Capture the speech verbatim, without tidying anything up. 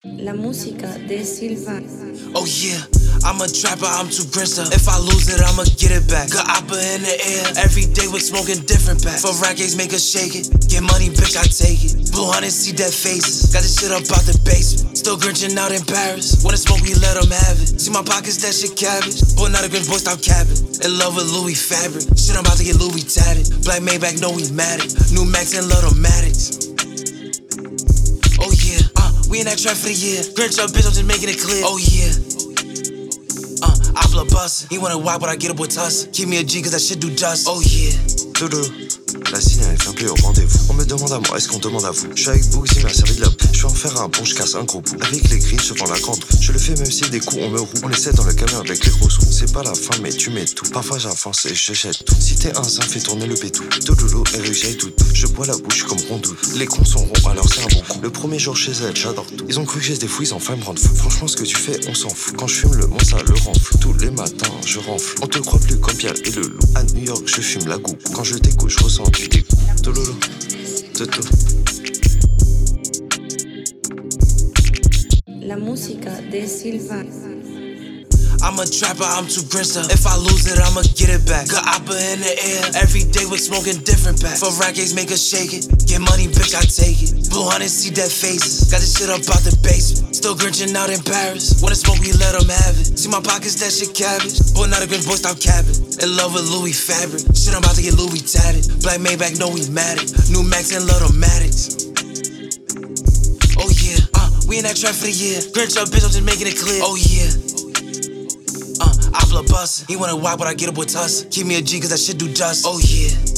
La música de Silva. Oh yeah, I'm a trapper, I'm too grinster. If I lose it, I'ma get it back. Got oppa in the air, every day we're smoking different packs. For rackets, make us shake it. Get money, bitch, I take it. Blue honey, see dead faces. Got this shit up out the basement. Still grinching out in Paris. Wanna smoke, we let them have it. See my pockets, that shit cabbage. Boy, not a grinch, boy, stop capping. In love with Louis fabric. Shit, I'm about to get Louis tatted. Black Maybach, know we mad it. New Max and Little Maddox. Oh yeah, uh, we in that trap for the year. Grinch up, bitch, I'm just making it clear. Oh yeah. Uh, I blow bust. He wanna walk, but I get up with tuss. Keep me a G, cause that shit do dust. Oh yeah. Dodo, la signale est un peu au rendez-vous. On me demande à moi, est-ce qu'on demande à vous? Je suis avec Boogs, il m'a servi de la. Je vais en faire un bon, je casse un gros bout. Avec les grilles, je vends la grande. Je le fais même si des coups on me roule. On essaie dans le camion avec les gros sous. C'est pas la fin, mais tu mets tout. Parfois j'avance et je jette tout. Si t'es un saint, fais tourner le pétou. Dodo, et j'aille tout. Je bois la bouche comme rondou. Les cons sont ronds, alors c'est un bon coup. Le premier jour chez elle, j'adore tout. Ils ont cru que j'étais fou, ils ont failli me rendre fou. Franchement, ce que tu fais, on s'en fout. Quand je fume le mon, ça le rend flou. Tous les matins, je renfle. On te croit plus comme Pierre et le loup. À New York, je fume la goût. Quand je t'écoute, je ressens du dégoût. Tololo, toto. La música de Silva. I'm a trapper, I'm too grinster. If I lose it, I'ma get it back. Got oppa in the air, every day we're smoking different packs. For rackets, make us shake it. Get money, bitch, I take it. Blue honey, see dead faces. Got this shit up out the basement. Still grinching out in Paris. Wanna smoke, we let them have it. See my pockets, that shit cabbage. Boy, not a grinch, boy, stop capping. In love with Louis fabric. Shit, I'm about to get Louis tatted. Black Maybach, know we mad it. New Max and Little Maddox. Oh yeah, uh, we in that trap for the year. Grinch up, bitch, I'm just making it clear. Oh yeah. Uh, I blow bust. He wanna walk, but I get up with tuss. Keep me a G, cause that shit do dust. Oh yeah.